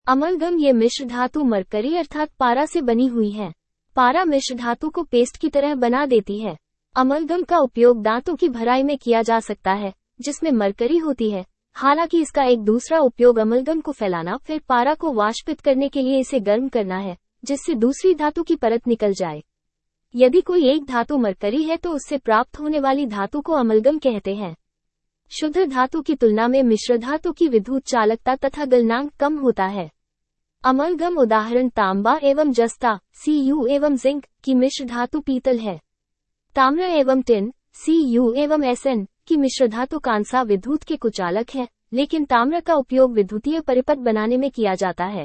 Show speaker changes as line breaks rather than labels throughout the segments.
Amalgam ये मिश्र धातु mercury अर्थात पारा से बनी हुई है। पारा मिश्र धातु को पेस्ट की तरह बना देती है। अमलगम का उपयोग दांतों की भराई में किया जा सकता है, जिसमें मरकरी होती है। हालांकि इसका एक दूसरा उपयोग अमलगम को फैलाना फिर पारा को वाष्पित करने के लिए इसे गर्म करना है, जिससे दूसरी धातु की परत निकल जाए। यदि कोई एक धातु मरकरी है तो उससे प्राप्त होने वाली धातु को अमलगम कहते हैं। शुद्ध धातु की तुलना में मिश्र धातु की विद्युत चालकता तथा गलनांक कम होता है। अमलगम उदाहरण तांबा एवं जस्ता Cu एवं जिंक की मिश्र धातु पीतल है। ताम्र एवं टिन Cu एवं Sn की मिश्र धातु कांसा विद्युत के कुचालक है, लेकिन ताम्र का उपयोग विद्युतीय परिपथ बनाने में किया जाता है।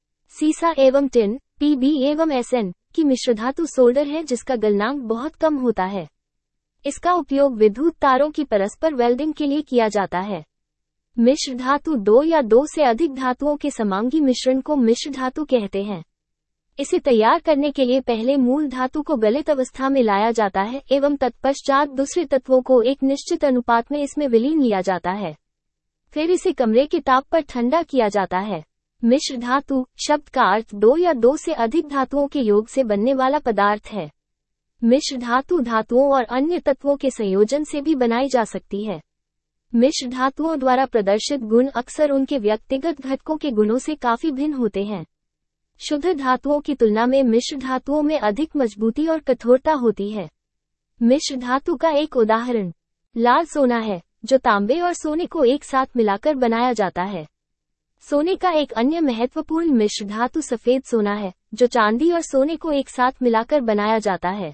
सीसा एवं टिन Pb एवं Sn की मिश्र धातु सोल्डर है, जिसका गलनांक बहुत कम होता है। इसका उपयोग विद्युत तारों की परस्पर वेल्डिंग के लिए किया जाता है। मिश्र धातु दो या दो से अधिक धातुओं के समांगी मिश्रण को मिश्र धातु कहते हैं। इसे तैयार करने के लिए पहले मूल धातु को गलित अवस्था में लाया जाता है एवं तत्पश्चात दूसरे तत्वों को एक निश्चित अनुपात में इसमें विलीन लिया जाता है। फिर इसे कमरे के ताप पर ठंडा किया जाता है। मिश्र धातु शब्द का अर्थ दो या दो से अधिक धातुओं के योग से बनने वाला पदार्थ है। मिश्र धातु धातुओं और अन्य तत्वों के संयोजन से भी बनाई जा सकती है। मिश्र धातुओं द्वारा प्रदर्शित गुण अक्सर उनके व्यक्तिगत घटकों के गुणों से काफी भिन्न होते हैं। शुद्ध धातुओं की तुलना में मिश्र धातुओं में अधिक मजबूती और कठोरता होती है। मिश्र धातु का एक उदाहरण लाल सोना है, जो तांबे और सोने को एक साथ मिलाकर बनाया जाता है। सोने का एक अन्य महत्वपूर्ण मिश्र धातु सफेद सोना है, जो चांदी और सोने को एक साथ मिलाकर बनाया जाता है।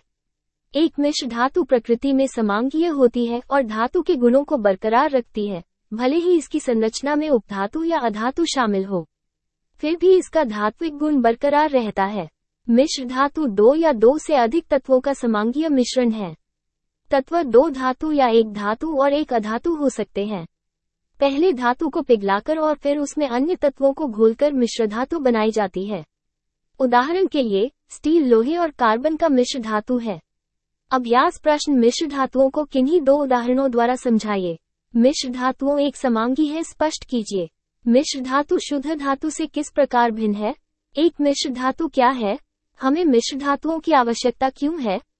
एक मिश्र धातु प्रकृति में समांगीय होती है और धातु के गुणों को बरकरार रखती है, भले ही इसकी संरचना में उपधातु या अधातु शामिल हो, फिर भी इसका धात्विक गुण बरकरार रहता है। मिश्र धातु दो या दो से अधिक तत्वों का समांगीय मिश्रण है। तत्व दो धातु या एक धातु और एक अधातु हो सकते हैं। पहले धातु को पिघलाकर और फिर उसमें अन्य तत्वों को घोलकर मिश्र धातु बनाई जाती है। उदाहरण के लिए स्टील लोहे और कार्बन का मिश्र धातु है। अभ्यास प्रश्न मिश्र धातुओं को किन्हीं दो उदाहरणों द्वारा समझाइए। मिश्र धातुओं एक समांगी है, स्पष्ट कीजिए। मिश्र धातु शुद्ध धातु से किस प्रकार भिन्न है? एक मिश्र धातु क्या है? हमें मिश्र धातुओं की आवश्यकता क्यों है?